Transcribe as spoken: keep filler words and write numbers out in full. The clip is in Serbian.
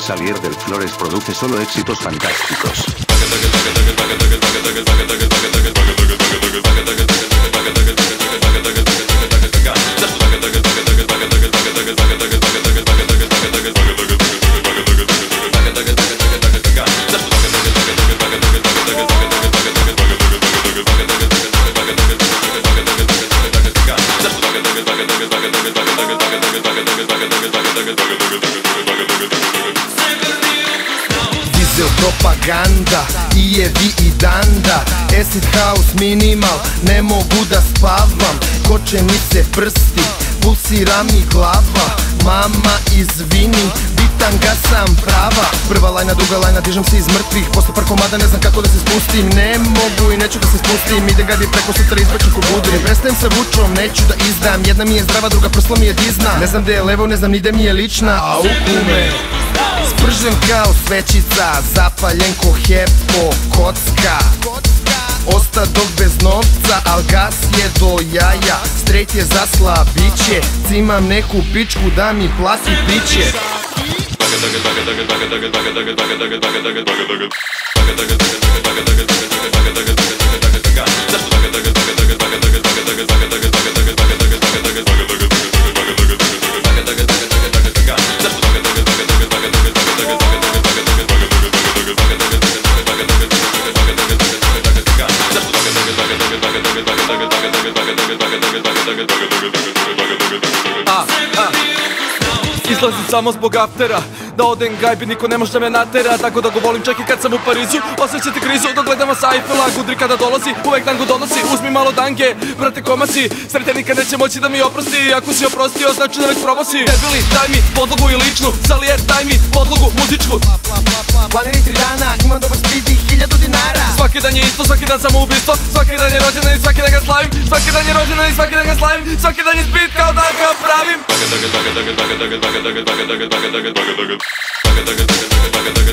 Salier del Flores produce solo éxitos fantásticos. Dizel propaganda, i Evi i Danda, acid house minimal, ne mogu da spavam. Koče mi se prsti, pulsira mi glava. Mama izvini, bitanga sam prava. Prva lajna, druga lajna, dižem se iz mrtvih. Posle par komada ne znam kako da se spustim. Ne mogu i neću da se spustim. Idem gadi preko sutra izbaču ko budu. Ne prestajem sa vučom, neću da izdam. Jedna mi je zdrava, druga prsla mi je dizna. Ne znam gde je levo, ne znam ni gde mi je lična. A u kume spržen kao svećica, zapaljen ko hepo, kocka. Osta dok bez novca, al gas je do jaja. Straight je za slabiće, cimam neku pičku da mi plati piće. A, a Izlazim samo zbog aftera, da odem gajbi, niko ne može da me natera. Tako da go volim čak i kad sam u Parizu. Osjećate krizu dok gledam vas Eiffela. Gudri kada dolazi, uvek tango donosi. Uzmi malo dange, brate koma si. Sretan nikad neće moći da mi oprosti. Ako si oprostio, znači da već probao si. Debili, daj mi podlogu i ličnu. Salijer, daj mi podlogu muzičku. Planeri tri dana, imam dobar speed i hiljadu dinara. Svaki dan je isto, svaki dan samo ubistvo. Svaki dan je rođendan i svaki dan ga slavim. Svaki dan je rođendan i svaki dan ga slavim. Svaki dan je speed kao da ga pravim.